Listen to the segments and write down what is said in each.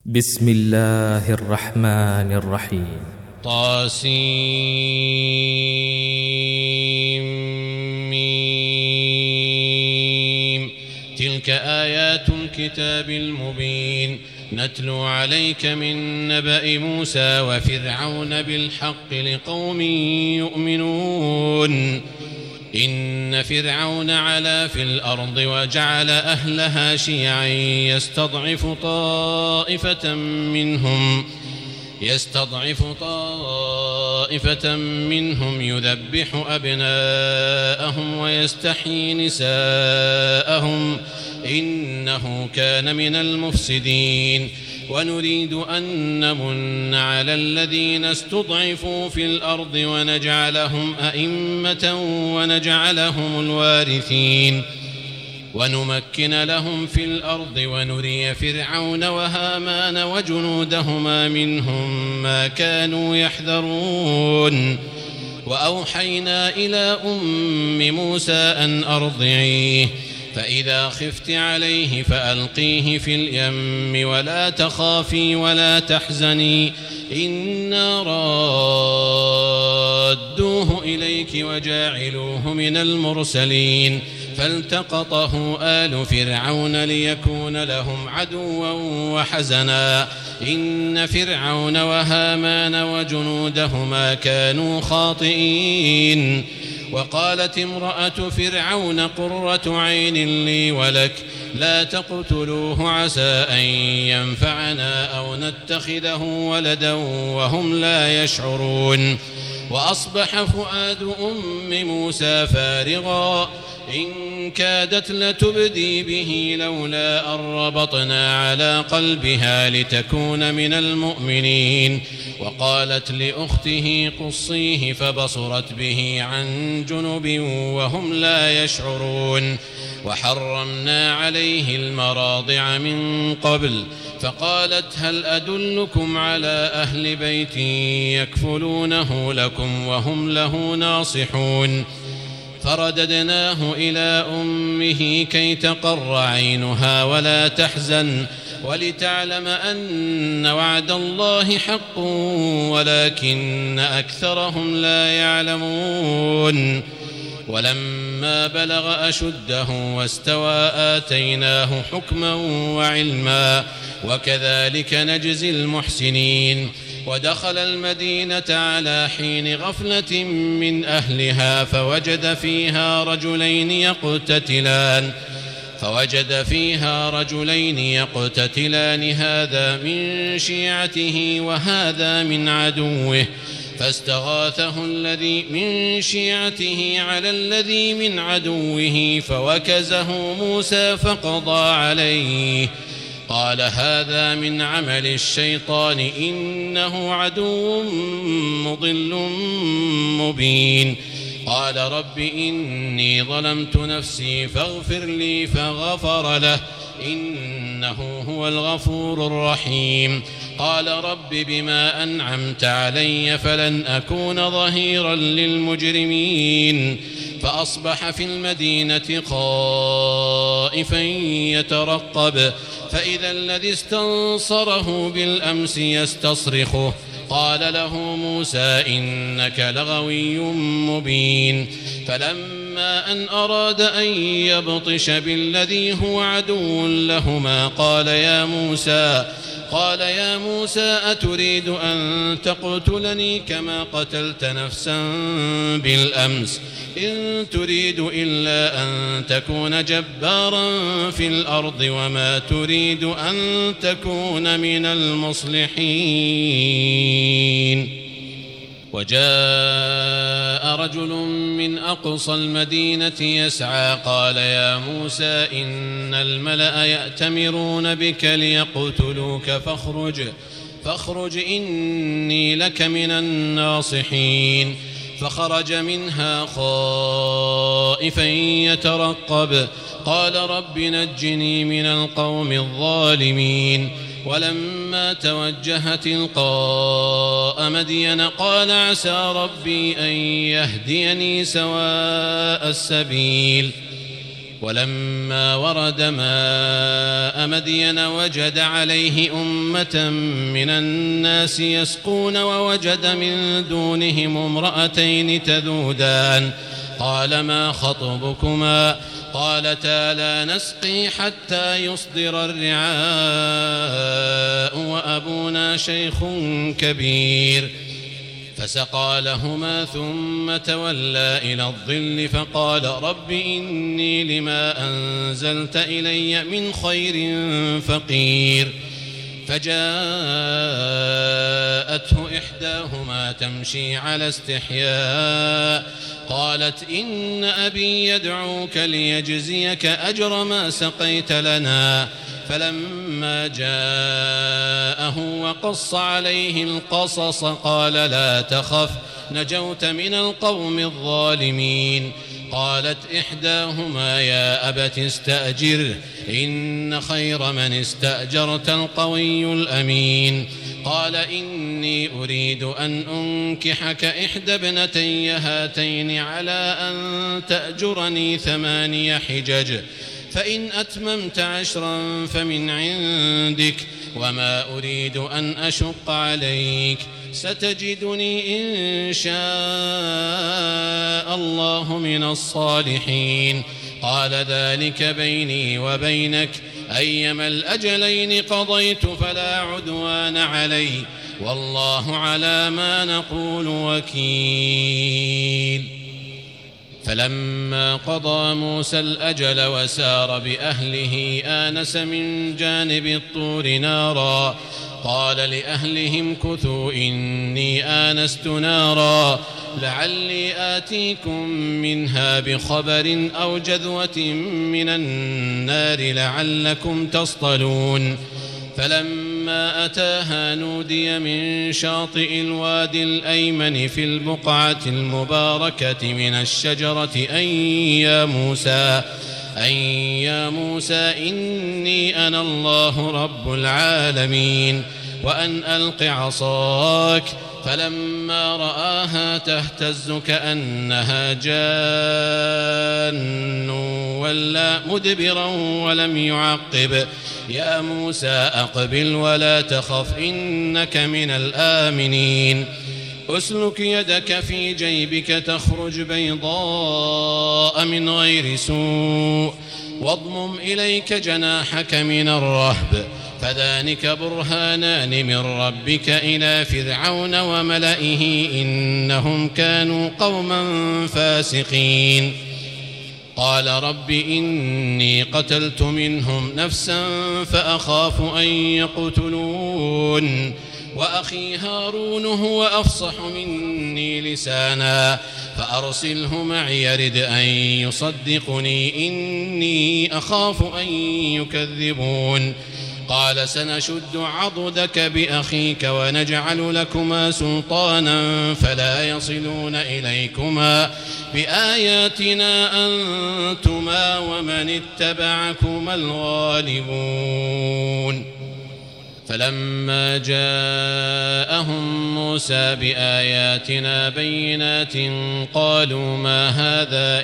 بسم الله الرحمن الرحيم طاسيم تلك آيات الكتاب المبين نتلو عليك من نبأ موسى وفرعون بالحق لقوم يؤمنون إن فرعون علا في الأرض وجعل أهلها شيعا يستضعف طائفة منهم يذبح أبناءهم ويستحيي نساءهم إنه كان من المفسدين ونريد أن نمن على الذين استضعفوا في الأرض ونجعلهم أئمة ونجعلهم الوارثين ونمكن لهم في الأرض ونري فرعون وهامان وجنودهما منهم ما كانوا يحذرون وأوحينا إلى أم موسى أن أرضعيه فإذا خفت عليه فألقيه في اليم ولا تخافي ولا تحزني إنا رادوه إليك وجاعلوه من المرسلين فالتقطه آل فرعون ليكون لهم عدوا وحزنا إن فرعون وهامان وجنودهما كانوا خاطئين وقالت امرأة فرعون قرة عين لي ولك لا تقتلوه عسى أن ينفعنا أو نتخذه ولدا وهم لا يشعرون وأصبح فؤاد أم موسى فارغا إن كادت لتبدي به لولا أن ربطنا على قلبها لتكون من المؤمنين وقالت لأخته قصيه فبصرت به عن جنب وهم لا يشعرون وحرمنا عليه المراضع من قبل فقالت هل أدلكم على أهل بيت يكفلونه لكم وهم له ناصحون فرددناه إلى أمه كي تقر عينها ولا تحزن ولتعلم أن وعد الله حق ولكن أكثرهم لا يعلمون ولما بلغ أشده واستوى آتيناه حكما وعلما وكذلك نجزي المحسنين ودخل المدينة على حين غفلة من أهلها فوجد فيها رجلين يقتتلان هذا من شيعته وهذا من عدوه فاستغاثه الذي من شيعته على الذي من عدوه فوكزه موسى فقضى عليه قال هذا من عمل الشيطان إنه عدو مضل مبين قال رب إني ظلمت نفسي فاغفر لي فغفر له إنه هو الغفور الرحيم قال رب بما أنعمت علي فلن أكون ظهيرا للمجرمين فأصبح في المدينة خائفا يترقب فإذا الذي استنصره بالأمس يستصرخه قال له موسى إنك لغوي مبين فلما أن أراد أن يبطش بالذي هو عدو لهما قال يا موسى أتريد أن تقتلني كما قتلت نفسا بالأمس إن تريد إلا أن تكون جبارا في الأرض وما تريد أن تكون من المصلحين وجاء رجل من أقصى المدينة يسعى قال يا موسى إن الملأ يأتمرون بك ليقتلوك فاخرج إني لك من الناصحين فخرج منها خائفا يترقب قال رب نجني من القوم الظالمين ولما توجه تلقاء مدين قال عسى ربي أن يهديني سواء السبيل ولما ورد ماء مدين وجد عليه أمة من الناس يسقون ووجد من دونهم امرأتين تذودان قال ما خطبكما قالتا لا نسقي حتى يصدر الرعاء وأبونا شيخ كبير فسقى لهما ثم تولى إلى الظل فقال رب إني لما أنزلت إلي من خير فقير فجاءته إحداهما تمشي على استحياء قالت إن أبي يدعوك ليجزيك أجر ما سقيت لنا فلما جاءه وقص عليه القصص قال لا تخف نجوت من القوم الظالمين قالت إحداهما يا أبت استأجره إن خير من استأجرت القوي الأمين قال إني أريد أن أنكحك إحدى ابنتي هاتين على أن تأجرني 8 حجج فإن أتممت 10 فمن عندك وما أريد أن أشق عليك ستجدني إن شاء الله من الصالحين قال ذلك بيني وبينك أيما الأجلين قضيت فلا عدوان علي والله على ما نقول وكيل فلما قضى موسى الأجل وسار بأهله آنس من جانب الطور نارا قال لأهلهم كثوا إني آنست نارا لعلي آتيكم منها بخبر أو جذوة من النار لعلكم تصطلون فلما أتاها نودي من شاطئ الوادي الأيمن في البقعة المباركة من الشجرة أن يا موسى إني أنا الله رب العالمين وأن ألق عصاك فلما رآها تهتز كأنها جان ولا مدبرا ولم يعقب يا موسى أقبل ولا تخف إنك من الآمنين أسلك يدك في جيبك تخرج بيضاء من غير سوء واضمم إليك جناحك من الرهب فذلك برهانان من ربك إلى فرعون وملئه إنهم كانوا قوما فاسقين قال رب إني قتلت منهم نفسا فأخاف أن يقتلون وأخي هارون هو أفصح مني لسانا فأرسله معي يرد أن يصدقني إني أخاف أن يكذبون قال سنشد عضدك بأخيك ونجعل لكما سلطانا فلا يصلون إليكما بآياتنا أنتما ومن اتبعكما الغالبون فلما جاءهم موسى بآياتنا بينات قالوا ما هذا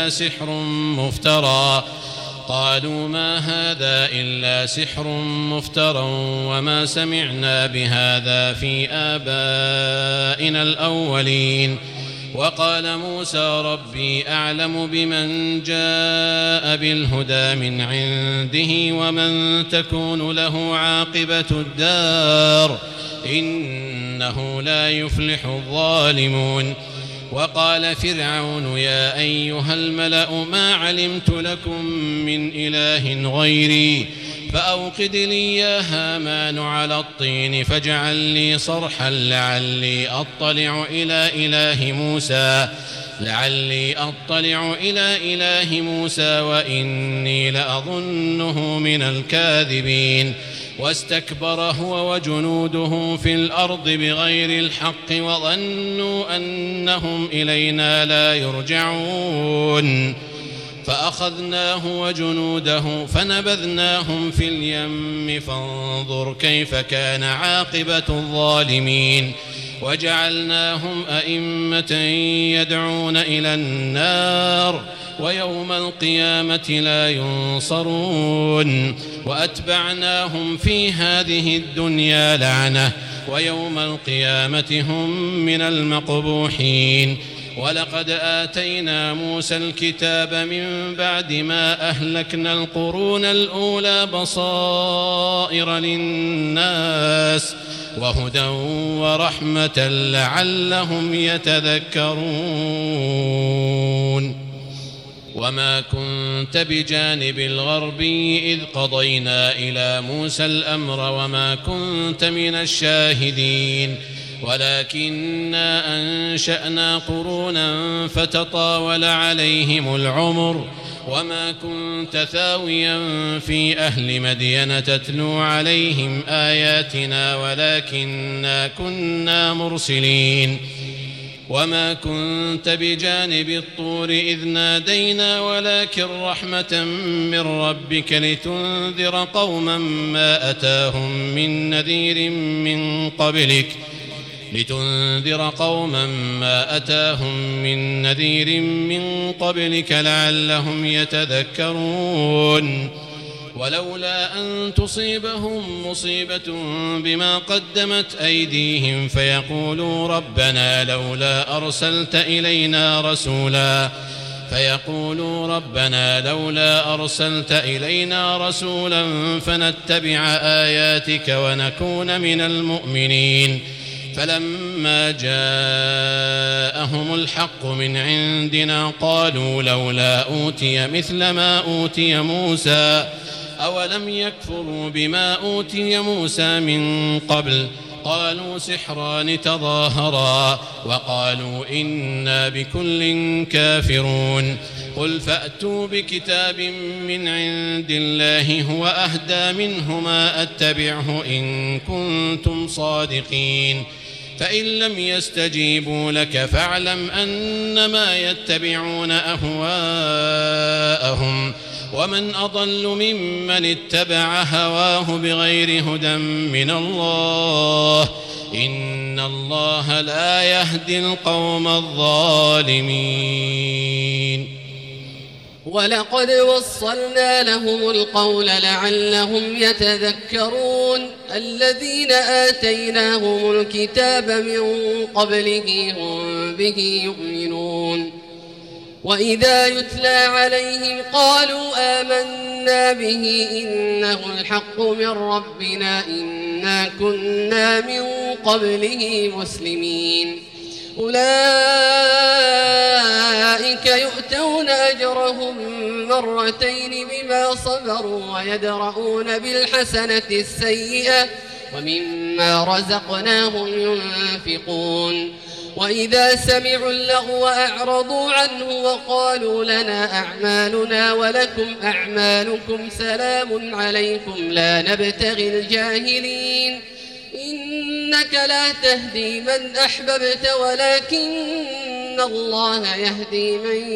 إلا سحر مفترى وما سمعنا بهذا في آبائنا الأولين وقال موسى ربي أعلم بمن جاء بالهدى من عنده ومن تكون له عاقبة الدار إنه لا يفلح الظالمون وقال فرعون يا أيها الملأ ما علمت لكم من إله غيري فأوقد لي يا هامان على الطين فاجعل لي صرحا لعلي أطلع إلى إله موسى وإني لأظنه من الكاذبين واستكبر هو وجنوده في الأرض بغير الحق وظنوا أنهم إلينا لا يرجعون فأخذناه وجنوده فنبذناهم في اليم فانظر كيف كان عاقبة الظالمين وجعلناهم أئمة يدعون إلى النار ويوم القيامة لا ينصرون وأتبعناهم في هذه الدنيا لعنة ويوم القيامة هم من المقبوحين. ولقد آتينا موسى الكتاب من بعد ما أهلكنا القرون الأولى بصائر للناس وهدى ورحمة لعلهم يتذكرون. وما كنت بجانب الغربي إذ قضينا إلى موسى الأمر وما كنت من الشاهدين ولكننا أنشأنا قرونا فتطاول عليهم العمر وما كنت ثاويا في أهل مدين تتلو عليهم آياتنا ولكننا كنا مرسلين. وما كنت بجانب الطور إذ نادينا ولكن رحمة من ربك لتنذر قوما ما أتاهم من نذير من قبلك لعلهم يتذكرون. ولولا أن تصيبهم مصيبة بما قدمت أيديهم فيقولوا ربنا لولا أرسلت إلينا رسولا فنتبع آياتك ونكون من المؤمنين. فلما جاءهم الحق من عندنا قالوا لولا أوتي مثل ما أوتي موسى أولم يكفروا بما أوتي موسى من قبل قالوا سحران تظاهرا وقالوا إنا بكل كافرون. قل فأتوا بكتاب من عند الله هو أهدى منهما أتبعه إن كنتم صادقين. فإن لم يستجيبوا لك فاعلم أنما يتبعون أهواءهم ومن أضل ممن اتبع هواه بغير هدى من الله إن الله لا يهدي القوم الظالمين. ولقد وصلنا لهم القول لعلهم يتذكرون. الذين آتيناهم الكتاب من قبله هم به يؤمنون. وإذا يتلى عليهم قالوا آمنا به إنه الحق من ربنا إنا كنا من قبله مسلمين. أولئك يؤتون أجرهم مرتين بما صبروا ويدرؤون بالحسنة السيئة ومما رزقناهم ينفقون. وإذا سمعوا اللغو أعرضوا عنه وقالوا لنا أعمالنا ولكم أعمالكم سلام عليكم لا نبتغي الجاهلين. إنك لا تهدي من أحببت ولكن الله يهدي من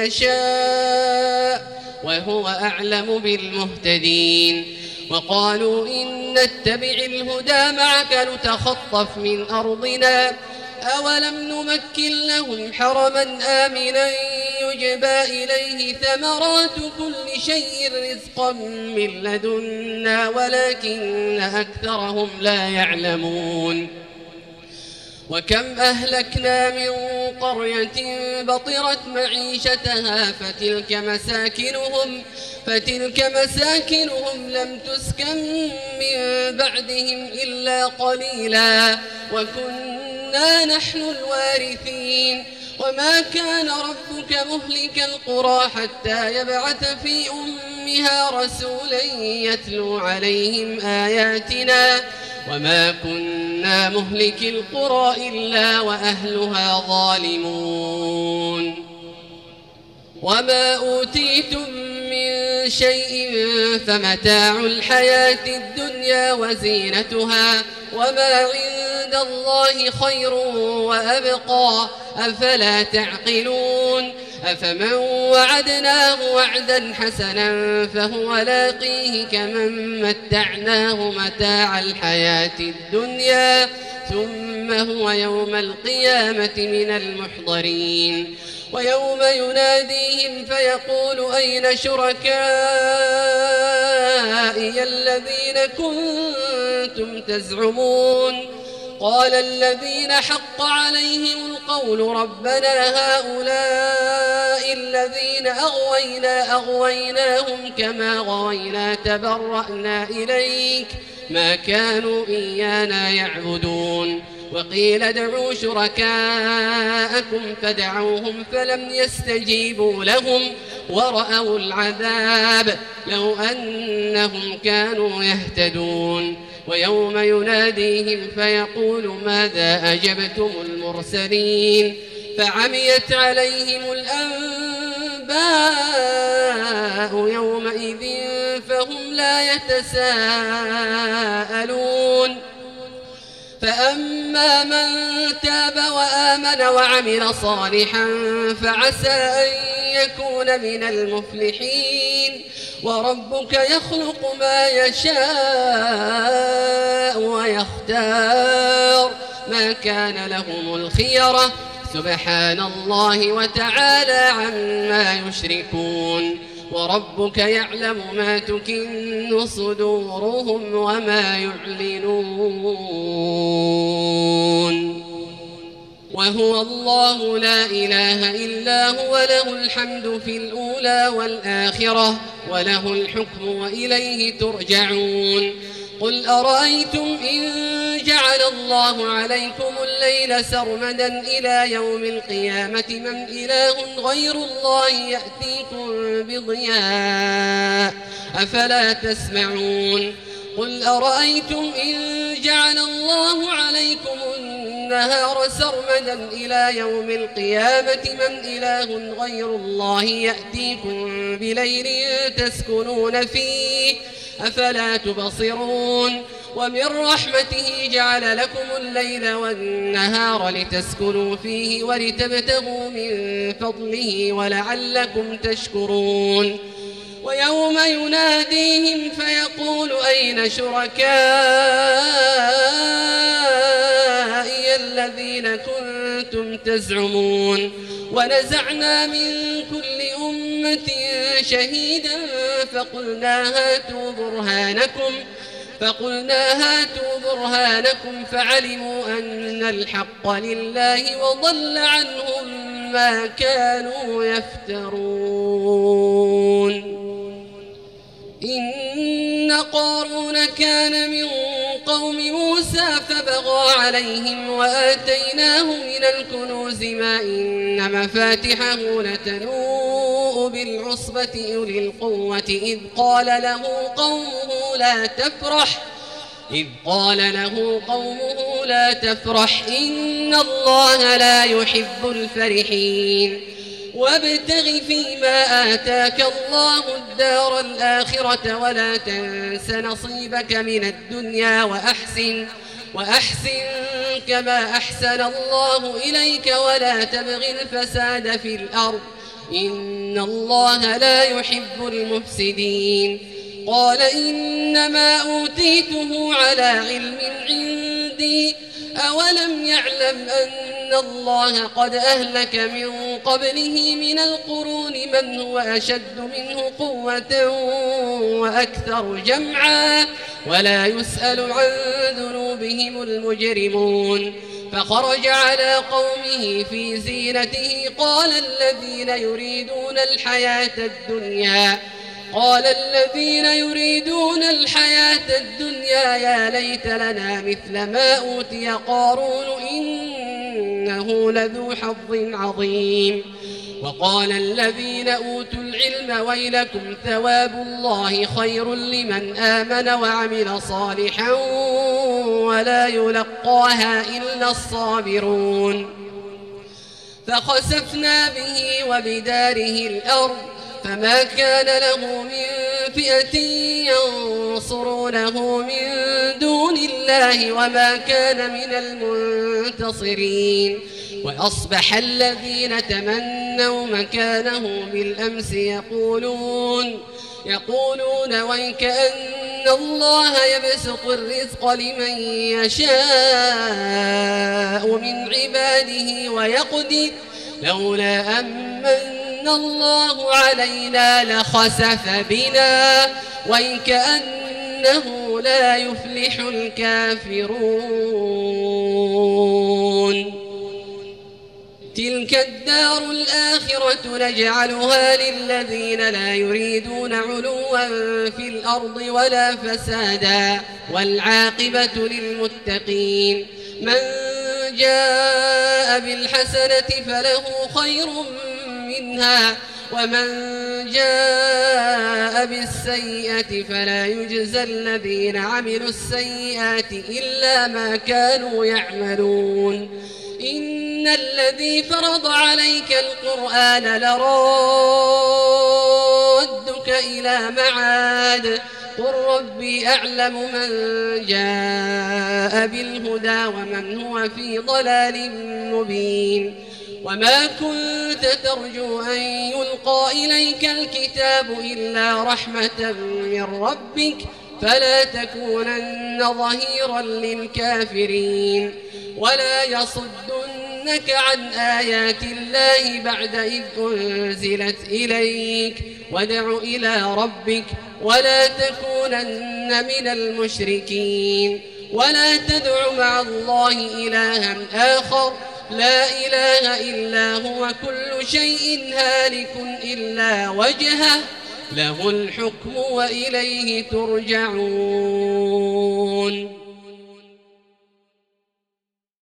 يشاء وهو أعلم بالمهتدين. وقالوا إن نتبع الهدى معك نتخطف من أرضنا أولم نمكن لهم حرما آمنا يجبى إليه ثمرات كل شيء رزقا من لدنا ولكن أكثرهم لا يعلمون. وكم أهلكنا من قرية بطرت معيشتها فتلك مساكنهم لم تسكن من بعدهم إلا قليلا وكنا نحن الوارثين. وما كان ربك مهلك القرى حتى يبعث في أمها رسولا يتلو عليهم آياتنا وما كنا مهلك القرى إلا وأهلها ظالمون. وما أوتيتم من شيء فمتاع الحياة الدنيا وزينتها وما عند الله خير وأبقى أفلا تعقلون. أفمن وعدناه وعدا حسنا فهو لاقيه كمن متعناه متاع الحياة الدنيا ثم هو يوم القيامة من المحضرين ويوم يناديهم فيقول أين شركائي الذين كنتم تزعمون قال الذين حق عليهم القول ربنا هؤلاء الذين أغويناهم كما غوينا تبرأنا إليك ما كانوا إيانا يعبدون وقيل ادعوا شركاءكم فدعوهم فلم يستجيبوا لهم ورأوا العذاب لو أنهم كانوا يهتدون ويوم يناديهم فيقول ماذا أجبتم المرسلين فعميت عليهم الأنباء يومئذ فهم لا يتساءلون فأما من تاب وآمن وعمل صالحا فعسى أن يكون من المفلحين وربك يخلق ما يشاء ويختار ما كان لهم الخيرة سبحان الله وتعالى عما يشركون وربك يعلم ما تكن صدورهم وما يعلنون وهو الله لا إله إلا هو له الحمد في الأولى والآخرة وله الحكم وإليه ترجعون قل أرأيتم إن جعل الله عليكم الليل سرمدا إلى يوم القيامة من إله غير الله يأتيكم بضياء أفلا تسمعون قل أرأيتم إن جعل الله عليكم النهار سرمدا إلى يوم القيامة من إله غير الله يأتيكم بليل تسكنون فيه أفلا تبصرون ومن رحمته جعل لكم الليل والنهار لتسكنوا فيه ولتبتغوا من فضله ولعلكم تشكرون ويوم يناديهم فيقول أين شركائي الذين كنتم تزعمون ونزعنا من كل أمة شهيدا فقلنا هاتوا برهانكم فعلموا أن الحق لله وضل عنهم ما كانوا يفترون إن قارون كان من قوم موسى فبغى عليهم وآتيناه من الكنوز ما إن مفاتحه لتنوء بالعصبة أولي القوة إذ قال له قومه لا تفرح إن الله لا يحب الفرحين وابتغ فيما آتاك الله الدار الآخرة ولا تنس نصيبك من الدنيا وأحسن كما أحسن الله إليك ولا تبغ الفساد في الأرض إن الله لا يحب المفسدين قال إنما أوتيته على علم عندي أولم يعلم أن الله قد أهلك من قبله من القرون من هو أشد منه قوة وأكثر جمعا ولا يسأل عن ذنوبهم المجرمون فخرج على قومه في زينته قال الذين يريدون الحياة الدنيا يا ليت لنا مثل ما أوتي قارون إنه لذو حظ عظيم وقال الذين أوتوا العلم ويلكم ثواب الله خير لمن آمن وعمل صالحا ولا يلقاها إلا الصابرون فخسفنا به وبداره الأرض فما كان له من فئة ينصرونه من دون الله وما كان من المنتصرين وأصبح الذين تمنوا تمنوا مكانه بالأمس يقولون ويكأن الله يبسط الرزق لمن يشاء من عباده ويقدر لولا أمن الله علينا لخسف بنا ويكأنه لا يفلح الكافرون. تلك الدار الآخرة نجعلها للذين لا يريدون علوا في الأرض ولا فسادا والعاقبة للمتقين. من جاء بالحسنة فله خير منها ومن جاء بالسيئة فلا يجزى الذين عملوا السيئات إلا ما كانوا يعملون. إن الذي فرض عليك القرآن لرادك إلى معاد قل ربي أعلم من جاء بالهدى ومن هو في ضلال مبين. وما كنت ترجو أن يلقى إليك الكتاب إلا رحمة من ربك فلا تكونن ظهيرا للكافرين. ولا يصدنك عن آيات الله بعد إذ أنزلت إليك وادع إلى ربك ولا تكونن من المشركين. ولا تدع مع الله إلها آخر لا إله إلا هو كل شيء هالك إلا وجهه له الحكم وإليه ترجعون.